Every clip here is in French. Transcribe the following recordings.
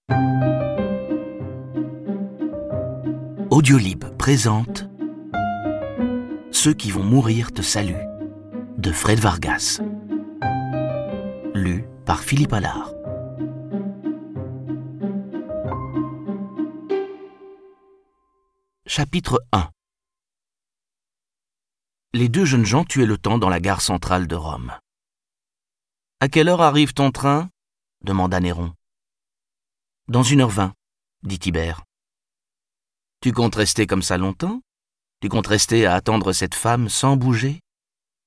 Audiolib présente Ceux qui vont mourir te saluent de Fred Vargas. Lu par Philippe Allard. Chapitre 1. Les deux jeunes gens tuaient le temps dans la gare centrale de Rome. « À quelle heure arrive ton train ?» demanda Néron. « Dans 1h20, dit Tibère. « Tu comptes rester comme ça longtemps ? Tu comptes rester à attendre cette femme sans bouger ?»« Oui. »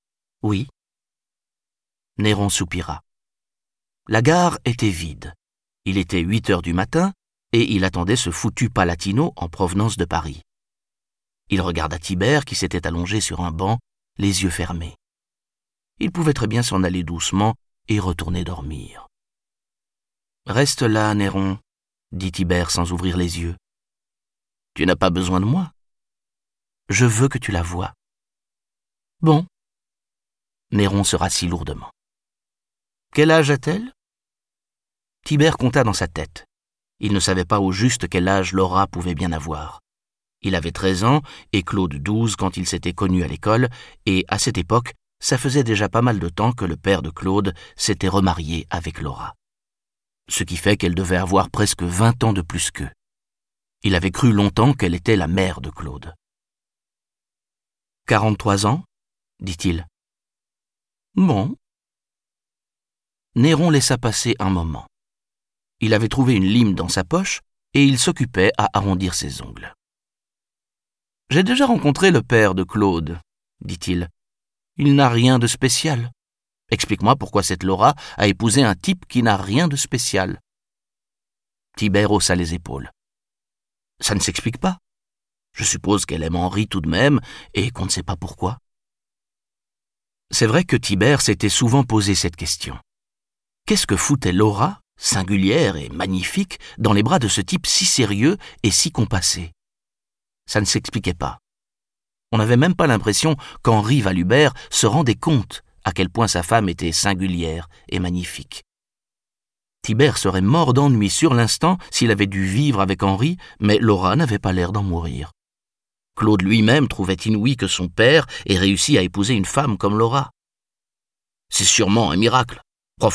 Néron soupira. La gare était vide. Il était 8h du matin et il attendait ce foutu Palatino en provenance de Paris. Il regarda Tibère qui s'était allongé sur un banc, les yeux fermés. Il pouvait très bien s'en aller doucement et retourner dormir. « Reste là, Néron, » dit Tibère sans ouvrir les yeux. « Tu n'as pas besoin de moi. Je veux que tu la voies. » « Bon. » Néron se rassit lourdement. « Quel âge a-t-elle » Tibère compta dans sa tête. Il ne savait pas au juste quel âge Laura pouvait bien avoir. Il avait 13 ans et Claude 12 quand ils s'étaient connus à l'école, et à cette époque, ça faisait déjà pas mal de temps que le père de Claude s'était remarié avec Laura. Ce qui fait qu'elle devait avoir presque 20 ans de plus qu'eux. Il avait cru longtemps qu'elle était la mère de Claude. « 43 ans ?» dit-il. « Bon. » Néron laissa passer un moment. Il avait trouvé une lime dans sa poche et il s'occupait à arrondir ses ongles. « J'ai déjà rencontré le père de Claude, » dit-il. « Il n'a rien de spécial. Explique-moi pourquoi cette Laura a épousé un type qui n'a rien de spécial. » Tibère haussa les épaules. « Ça ne s'explique pas. Je suppose qu'elle aime Henri tout de même et qu'on ne sait pas pourquoi. » C'est vrai que Tibère s'était souvent posé cette question. Qu'est-ce que foutait Laura, singulière et magnifique, dans les bras de ce type si sérieux et si compassé ? Ça ne s'expliquait pas. On n'avait même pas l'impression qu'Henri Valubert se rendait compte à quel point sa femme était singulière et magnifique. Tibère serait mort d'ennui sur l'instant s'il avait dû vivre avec Henri, mais Laura n'avait pas l'air d'en mourir. Claude lui-même trouvait inouï que son père ait réussi à épouser une femme comme Laura. « C'est sûrement un miracle. Profitons-en, »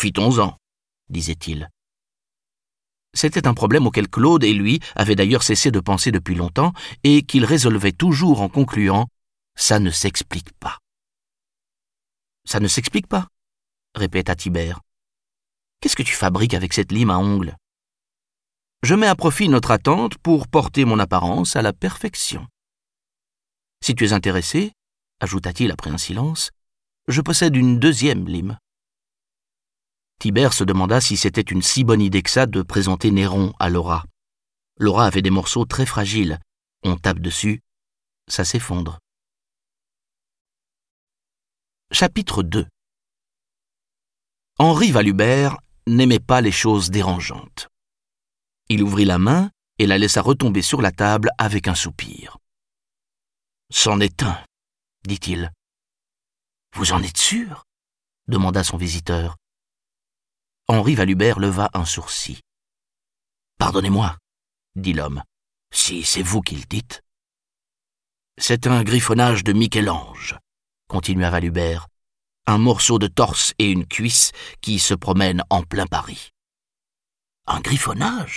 disait-il. C'était un problème auquel Claude et lui avaient d'ailleurs cessé de penser depuis longtemps et qu'il résolvait toujours en concluant « ça ne s'explique pas ». « Ça ne s'explique pas », répéta Tibère. « Qu'est-ce que tu fabriques avec cette lime à ongles ?»« Je mets à profit notre attente pour porter mon apparence à la perfection. »« Si tu es intéressé, » ajouta-t-il après un silence, « je possède une deuxième lime. » Tibère se demanda si c'était une si bonne idée que ça de présenter Néron à Laura. Laura avait des morceaux très fragiles. On tape dessus, ça s'effondre. Chapitre 2. Henri Valubert n'aimait pas les choses dérangeantes. Il ouvrit la main et la laissa retomber sur la table avec un soupir. « C'en est un, » dit-il. « Vous en êtes sûr ?» demanda son visiteur. Henri Valubert leva un sourcil. « Pardonnez-moi, » dit l'homme, « si c'est vous qui le dites. »« C'est un griffonnage de Michel-Ange, » continua Valubert, « un morceau de torse et une cuisse qui se promènent en plein Paris. »« Un griffonnage ?» ?»«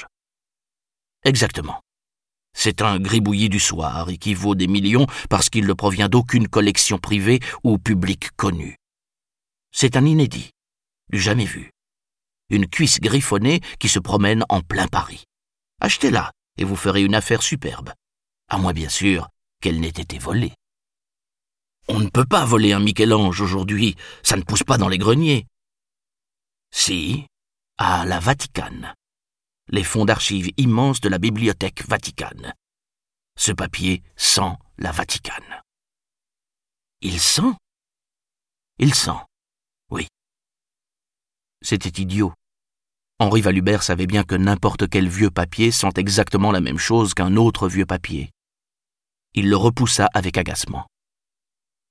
Exactement. C'est un gribouillis du soir et qui vaut des millions parce qu'il ne provient d'aucune collection privée ou publique connue. C'est un inédit, du jamais vu. Une cuisse griffonnée qui se promène en plein Paris. Achetez-la et vous ferez une affaire superbe. À moins bien sûr qu'elle n'ait été volée. On ne peut pas voler un Michel-Ange aujourd'hui, ça ne pousse pas dans les greniers. Si, à la Vaticane. Les fonds d'archives immenses de la bibliothèque Vaticane. Ce papier sent la Vaticane. Il sent ? Il sent, oui. C'était idiot. Henri Valubert savait bien que n'importe quel vieux papier sent exactement la même chose qu'un autre vieux papier. Il le repoussa avec agacement. Alors ?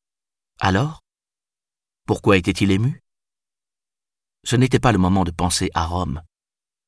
Pourquoi était-il ému ? Ce n'était pas le moment de penser à Rome.